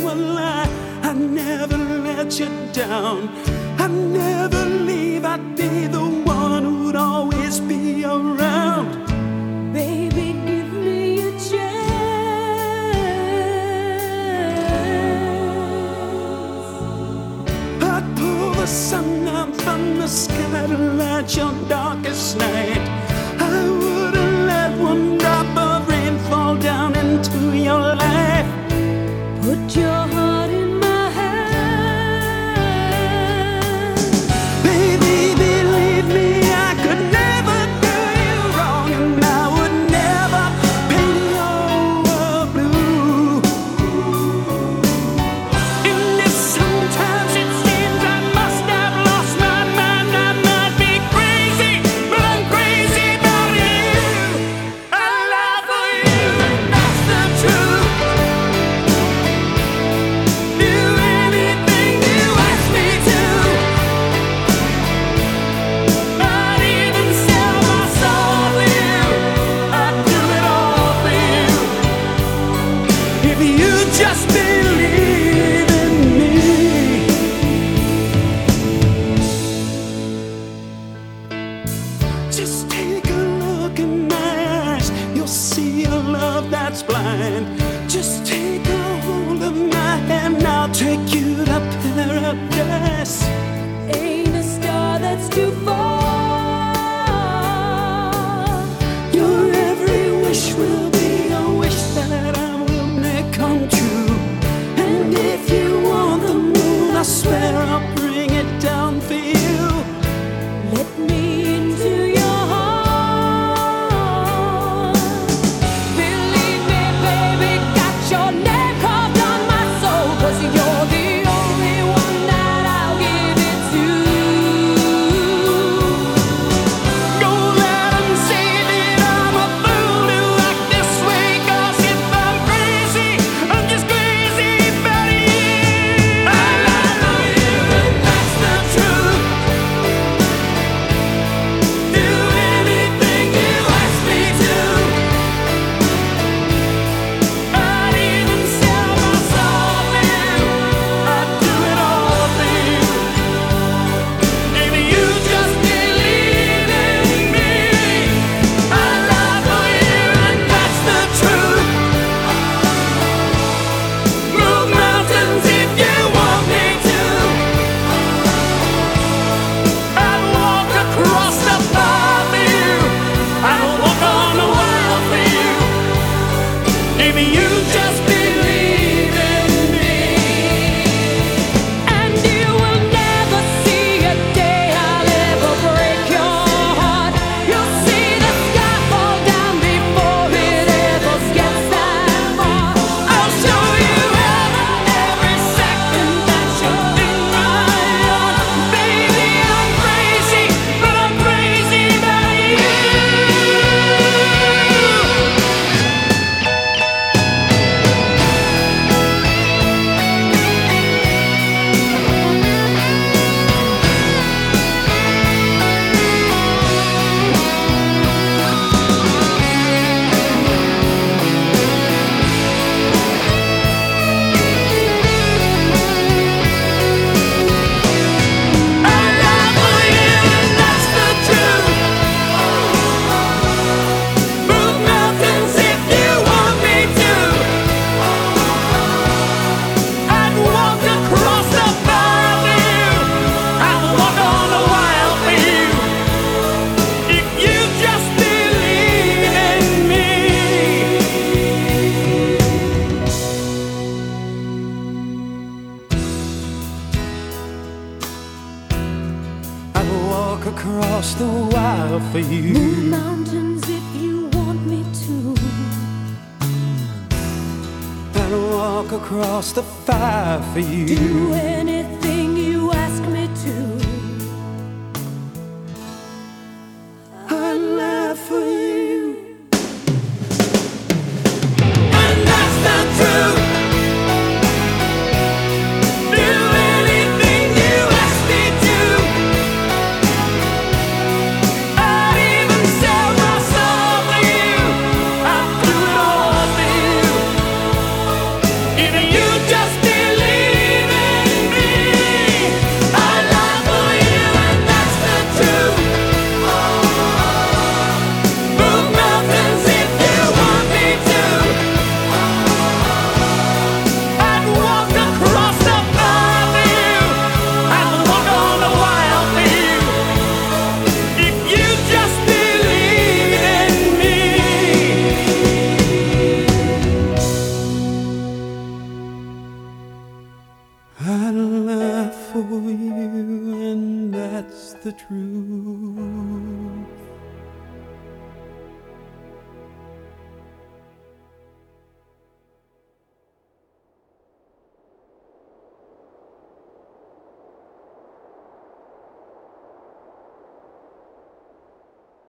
never lie, I'd never let you down. I'd never leave, I'd be the one who'd always be around. Baby, give me a chance. I'd pull the sun down from the sky to light your darkest night. I wouldn't let one drop of rain fall down into your life. Put your heart in my hand. Baby, believe me, I could never do you wrong, and I would never paint your world blue. And if sometimes it seems I must have lost my mind, I might be crazy, but I'm crazy about you. I lie for you, and that's the truth. Do anything you ask me to. I'd even sell my soul for you. I'd do it all for you. If you just believe in me. Just take a look in my eyes. You'll see a love that's blind. Just take a hold of my hand. I'll take you to paradise. Ain't a star that's too far. Your every wish will be a wish that I will make come true. And if you want the moon, I swear I'll bring it down for you. Let me into your heart. Believe me, baby, got your name carved on my soul, 'cause you're the only one that I'll give it to. Don't let 'em say that I'm a fool to act this way, 'cause if I'm crazy, I'm just crazy about you. I lie for you, and that's the truth. Do anything you ask me to. I'd even sell my soul for you. I'd do it all for you. If you just believe in me. I lie for you, and that's the truth. Move mountains if you want me to. I'd walk across the fire for you. I'd walk on the wild for you. If you just believe in me. And you will never see a day I'll ever break your heart. You'll see the sky fall down before it ever gets that far. I'll show you heaven every second that you're in my heart. Baby, I'm crazy, but I'm crazy about you. I lie for you, and that's the truth. Move mountains if you want me to. I'd walk across the fire for you. I'd walk on the wild for you. If you just believe in me. I'd walk across the wild for you. Move mountains if you want me to. I'd walk across the fire for you. Do anything you ask me to. I'd lie for you. And that's the truth. Do anything you ask me to. I'd even sell my soul for you. I'd do it all for you. If you just did laugh for you, and that's the truth.